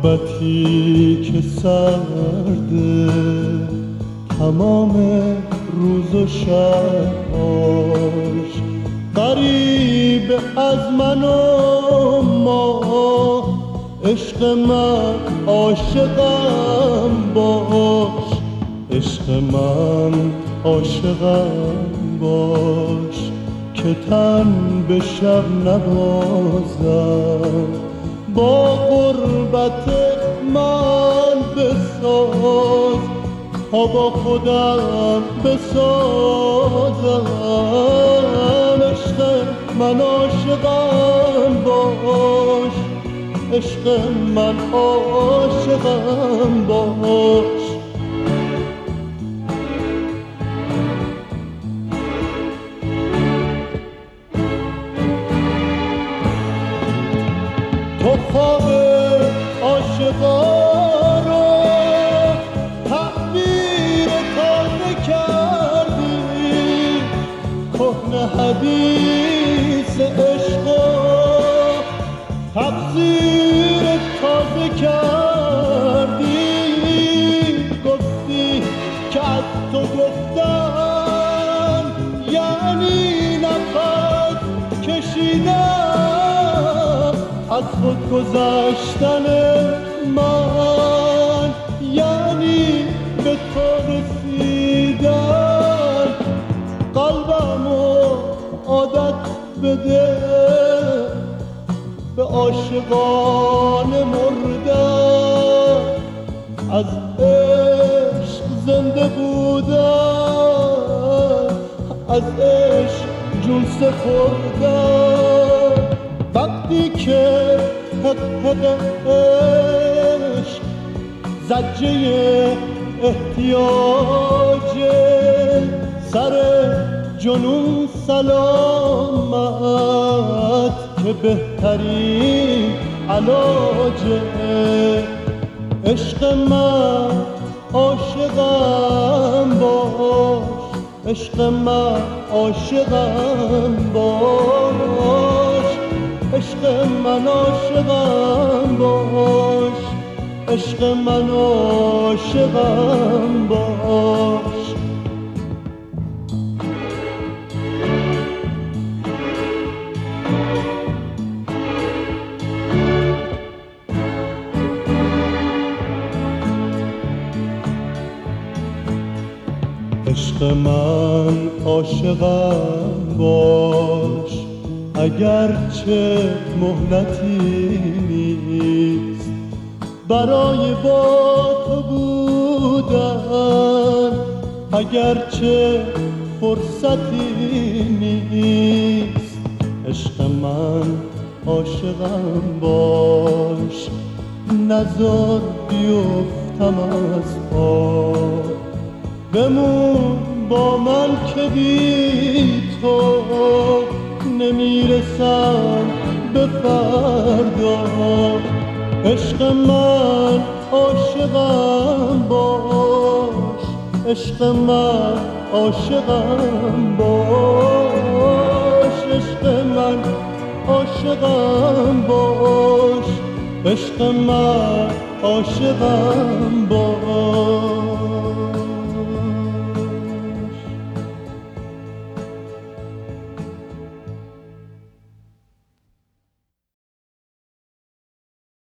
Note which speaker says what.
Speaker 1: غربتی که سرده تمام روز و شباش، غریب از من و ما، عشق من عاشقم باش، عشق من عاشقم باش، که تن به شب نبازم، با غربت من بساز تا با خودم بسازم. عشق من عاشقم باش، عشق من عاشقم باش. تو خواب عاشقا رو تعبیر تازه کردی، کهنه حدیث عشق و تفسیر تازه کردی. گفتی که از تو گفتن یعنی نفس کشیدن، از خود گذشتن من یعنی به تو رسیدن. قلبمو عادت بده به عاشقان مردن، از عشق زنده بودن، از عشق جون سپردن. وقتی که حق عشق زجه احتیاج، سر جنون سلامت که بهترین علاجه. عشق من عاشقم باش، عشق من عاشقم باش، عشق من عاشقم باش، عشق من عاشقم باش. عشق من عاشقم باش، اگرچه مهلتی نیست برای با تو بودن، اگرچه فرصتی نیست. عشق من عاشقم باش، نذار بیفتم از پا، بمون با من که بی تو نمیرسم به فردا. عشق من عاشقم باش، عشق من عاشقم باش، عشق من عاشقم باش، عشق من عاشقم باش.